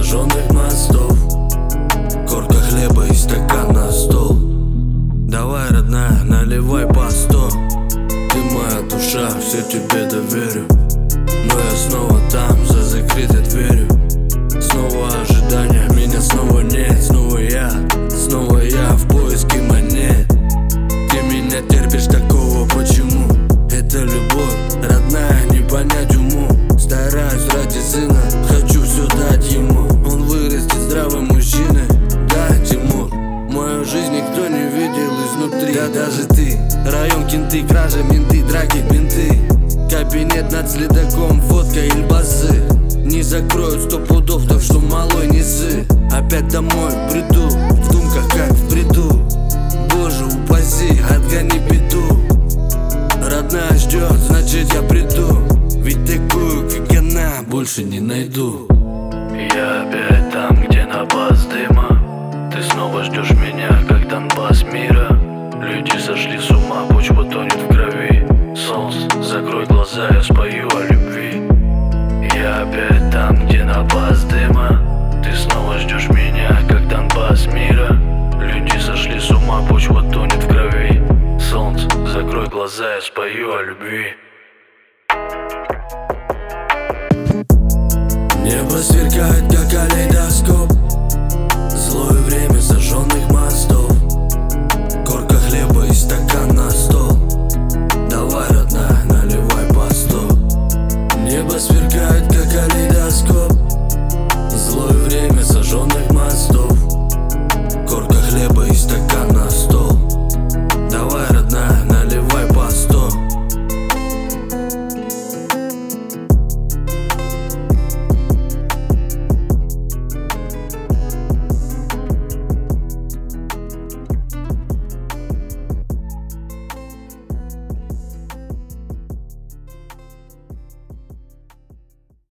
сожженных мостов. Корка хлеба и стакан на стол. Давай, родная, наливай по 100. Ты моя душа, все тебе доверю. Но я снова там, за закрытой дверью. Снова ожидание, меня снова нет. Снова я в поиске монет. Ты меня терпишь, такого почему? Это любовь, родная, не понять уму. Стараюсь ради сына, хочу все дать ему. Он вырастет здравым мужчиной, да, Тимур. Мою жизнь никто не видел изнутри. Да даже ты, район, кенты, кража, менты, драки, бинты. Кабинет над следаком, фотка Ильбасы. Не закроют 100 пудов, так что малой не ссы. Опять домой приду, в думках как в бреду. Боже упаси, отгони беду. Родная ждет, значит я приду. Ведь такую, как она, больше не найду. Я опять там, где напас дыма. Ты снова ждешь меня, как Донбасс мира. Люди сошли с ума, почва тонет в крови. Солнце, закрой глаза, я спою о любви. Я опять там, где напас дыма. Ты снова ждешь меня, как Донбасс мира. Люди сошли с ума, почва тонет в крови. Солнце, закрой глаза, я спою о любви. Небо сверкает, как калейдоскоп. Злое время сожженных мостов.